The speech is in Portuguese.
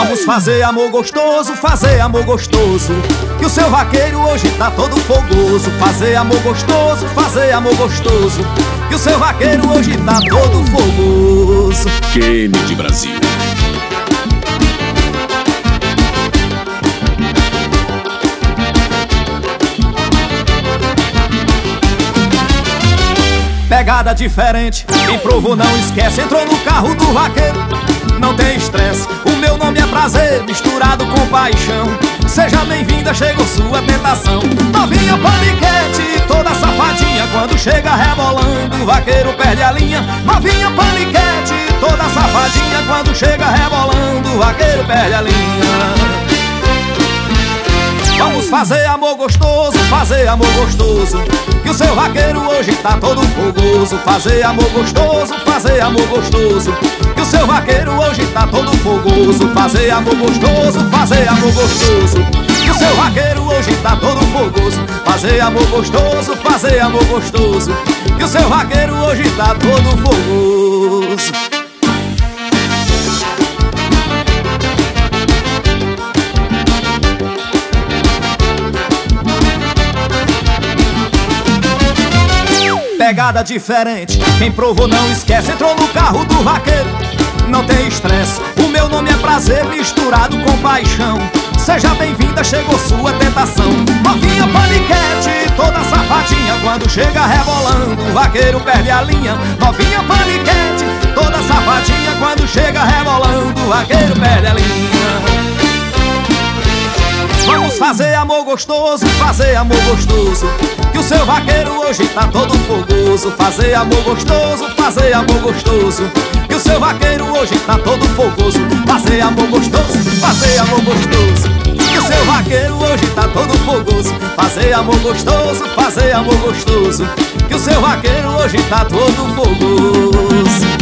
Vamos fazer amor gostoso, fazer amor gostoso, que o seu vaqueiro hoje tá todo fogoso. Fazer amor gostoso, fazer amor gostoso, que o seu vaqueiro hoje tá todo fogoso. Kennedy Brasil. Pegada diferente, quem provou não esquece. Entrou no carro do vaqueiro, não tem estresse. O meu nome é prazer, misturado com paixão. Seja bem-vinda, chegou sua tentação. Novinha paniquete, toda safadinha, quando chega rebolando, o vaqueiro perde a linha. Novinha paniquete, toda safadinha, quando chega rebolando, o vaqueiro perde a linha. Vamos fazer amor gostoso, fazer amor gostoso, que o seu vaqueiro hoje tá todo fogoso. Fazer amor gostoso, fazer amor gostoso, que o seu vaqueiro hoje tá todo fogoso. Fazer amor gostoso, fazer amor gostoso, que o seu vaqueiro hoje tá todo fogoso. Fazer amor gostoso, fazer amor gostoso, que o seu vaqueiro hoje tá todo fogoso. Pegada diferente, quem provou não esquece. Entrou no carro do vaqueiro, não tem estresse. O meu nome é prazer, misturado com paixão. Seja bem-vinda, chegou sua tentação. Novinha paniquete, toda safadinha, quando chega rebolando, o vaqueiro perde a linha. Novinha paniquete, toda safadinha, quando chega rebolando, o vaqueiro perde a linha. Vamos fazer amor gostoso, fazer amor gostoso, que o seu vaqueiro hoje tá todo fogoso. Fazer amor gostoso, fazer amor gostoso, que o seu vaqueiro hoje tá todo fogoso. Fazer amor gostoso, fazer amor gostoso, que o seu vaqueiro hoje tá todo fogoso. Fazer amor gostoso, fazer amor gostoso, que o seu vaqueiro hoje tá todo fogoso.